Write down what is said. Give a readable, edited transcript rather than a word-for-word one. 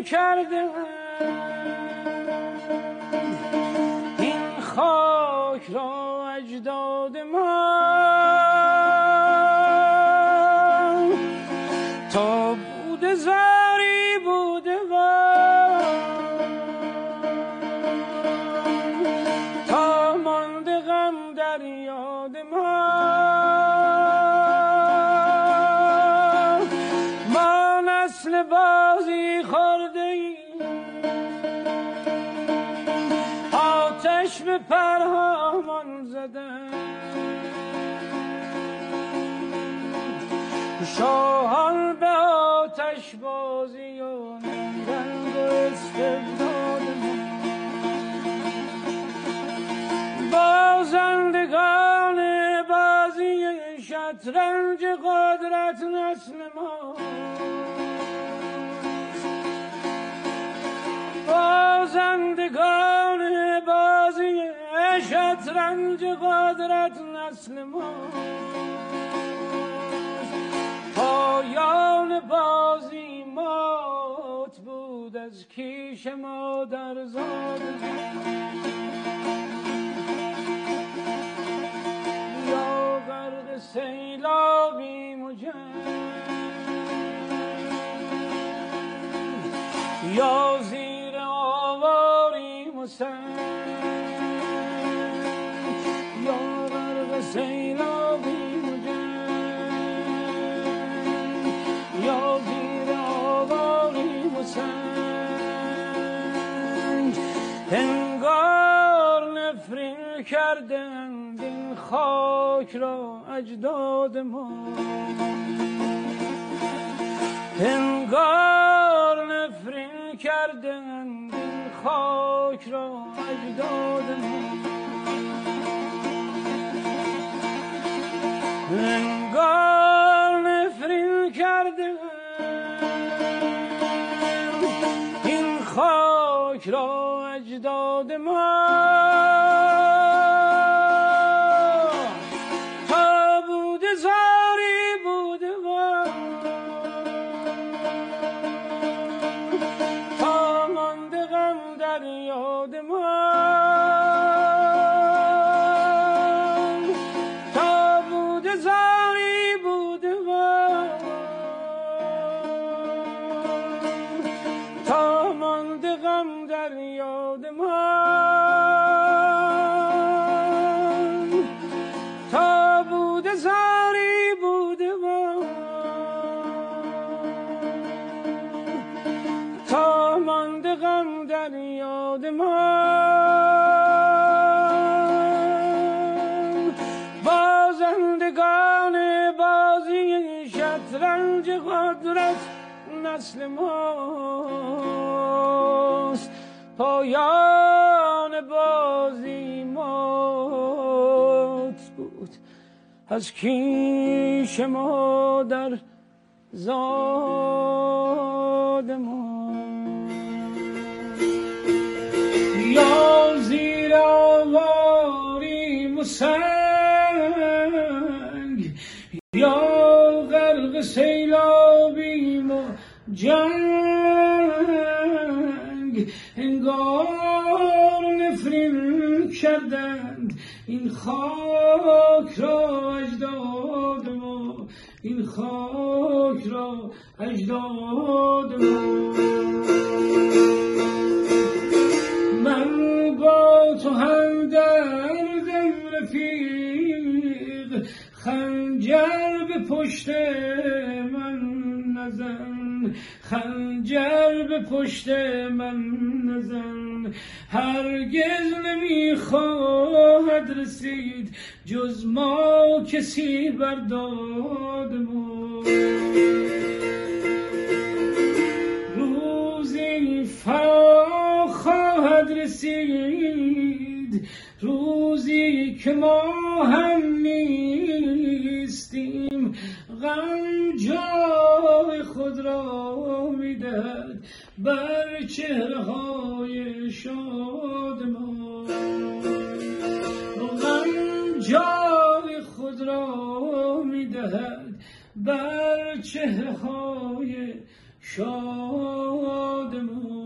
کرده این خاک را اجداد ما تا بوده زاری بوده و تا مانده غم در یاد ما نسل بازی خورده ایم آتش به پرهامان زده شاهان به آتش بازی و رنگ و استبداد بازندگان بازی شطرنج قدرت نسل ما بازندگان بازی شطرنج قدرت نسل ما پایان بازی مات بود از کیش مادر زاد یا غرق سیلابیم و جنگ یا زیر آواریم و سنگ یا غرق سیلابیم و جنگ یا زیر آواریم و سنگ انگار نفرین کردند این خاک را اجداد ما انگار نفرین کردند این خاک را اجداد ما انگار نفرین کردند این خاک را اجداد ما تا بوده زاری بوده و تا مانده غم در یاد ما تا بوده زاری بوده و تا مانده غم در یاد ما تا بوده زاری بوده و تا مانده غم در یاد ما بازندگان بازی شطرنج قدرت نسل ماست پایان بازی مات بود از کیش مادر زاد ما یا زیر آواریم و سنگ یا غرق سیلابیم و جنگ انگار نفرین کردند این خاک را اجداد ما این خاک را اجداد ما من با تو هم دردم رفیق خنجر به پشت من نزن خنجر به پشت من نزن هرگز نمیخواهد رسید جز ما کسی برداد ما روزی فرا خواهد رسید روزی که ما هم نیستیم غم جای خود را میدهد بر چهره‌های شاد ما غم جای خود را میدهد بر چهره‌های شاد شادمان